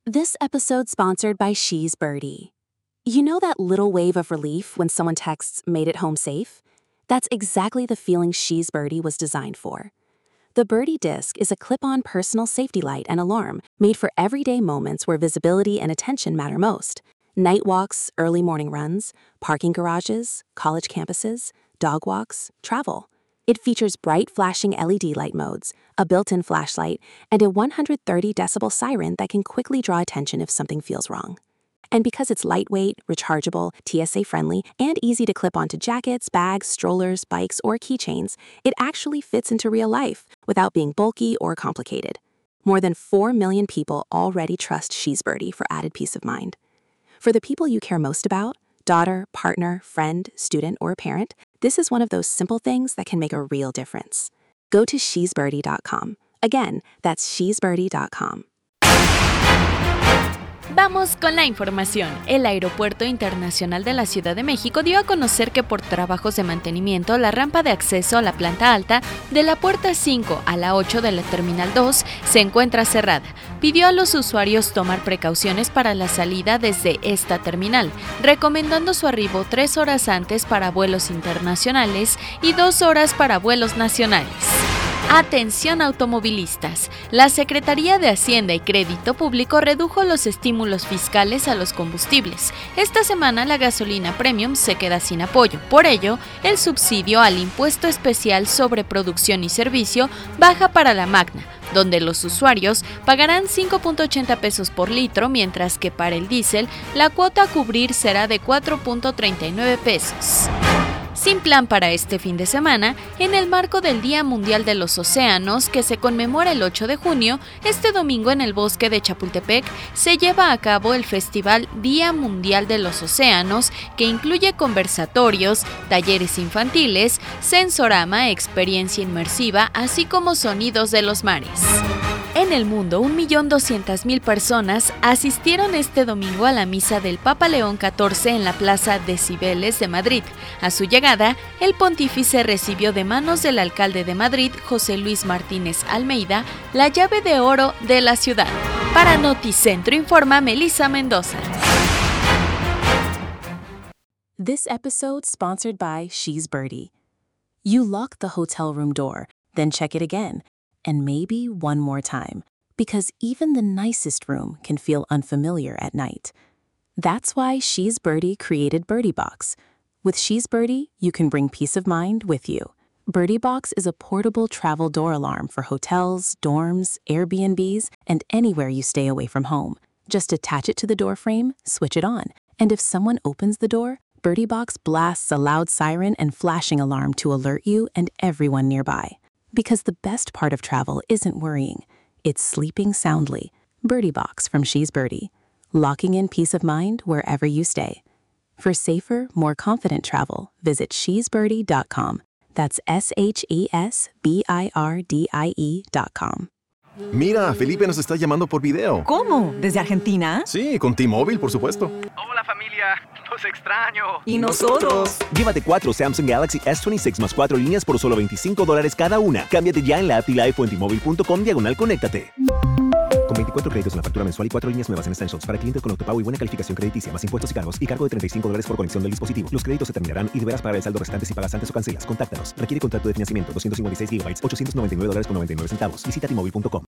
This episode's sponsored by She's Birdie. You know that little wave of relief when someone texts, "made it home safe"? That's exactly the feeling She's Birdie was designed for. The Birdie Disc is a clip-on personal safety light and alarm made for everyday moments where visibility and attention matter most. Night walks, early morning runs, parking garages, college campuses, dog walks, travel. It features bright flashing LED light modes, a built-in flashlight, and a 130 decibel siren that can quickly draw attention if something feels wrong. And because it's lightweight, rechargeable, TSA-friendly, and easy to clip onto jackets, bags, strollers, bikes, or keychains, it actually fits into real life without being bulky or complicated. More than 4 million people already trust She's Birdie for added peace of mind. For the people you care most about, daughter, partner, friend, student, or parent, this is one of those simple things that can make a real difference. Go to shesbirdie.com. Again, that's shesbirdie.com. Vamos con la información. El Aeropuerto Internacional de la Ciudad de México dio a conocer que por trabajos de mantenimiento, la rampa de acceso a la planta alta de la puerta 5 a la 8 de la Terminal 2 se encuentra cerrada. Pidió a los usuarios tomar precauciones para la salida desde esta terminal, recomendando su arribo 3 horas antes para vuelos internacionales y 2 horas para vuelos nacionales. Atención automovilistas. La Secretaría de Hacienda y Crédito Público redujo los estímulos fiscales a los combustibles. Esta semana la gasolina premium se queda sin apoyo. Por ello, el subsidio al impuesto especial sobre producción y servicio baja para la Magna, donde los usuarios pagarán 5.80 pesos por litro, mientras que para el diésel la cuota a cubrir será de 4.39 pesos. Sin plan para este fin de semana, en el marco del Día Mundial de los Océanos, que se conmemora el 8 de junio, este domingo en el bosque de Chapultepec se lleva a cabo el Festival Día Mundial de los Océanos, que incluye conversatorios, talleres infantiles, sensorama, experiencia inmersiva, así como sonidos de los mares. En el mundo, 1.200.000 personas asistieron este domingo a la misa del Papa León XIV en la Plaza de Cibeles de Madrid. A su llegada, el pontífice recibió de manos del alcalde de Madrid, José Luis Martínez Almeida, la llave de oro de la ciudad. Para Noticentro informa Melissa Mendoza. This episode sponsored by She's Birdie. You lock the hotel room door, then check it again. And maybe one more time, because even the nicest room can feel unfamiliar at night. That's why She's Birdie created Birdie Box. With She's Birdie, you can bring peace of mind with you. Birdie Box is a portable travel door alarm for hotels, dorms, Airbnbs, and anywhere you stay away from home. Just attach it to the door frame, switch it on, and if someone opens the door, Birdie Box blasts a loud siren and flashing alarm to alert you and everyone nearby. Because the best part of travel isn't worrying, it's sleeping soundly. Birdie Box from She's Birdie, locking in peace of mind wherever you stay. For safer, more confident travel, visit shesbirdie.com. That's shesbirdie.com. Mira, Felipe nos está llamando por video. ¿Cómo? ¿Desde Argentina? Sí, con T-Mobile, por supuesto. Hola familia, los extraño. ¿Y nosotros? Llévate 4 Samsung Galaxy S26 más 4 líneas por solo $25 cada una. Cámbiate ya en la app Life o en T-Mobile.com/conéctate. Con 24 créditos en la factura mensual y 4 líneas nuevas en Essentials para clientes con autopago y buena calificación crediticia, más impuestos y cargos, y cargo de $35 por conexión del dispositivo. Los créditos se terminarán y deberás pagar el saldo restante si pagas antes o cancelas. Contáctanos. Requiere contrato de financiamiento 256 GB, $899.99. Visita T-Mobile.com.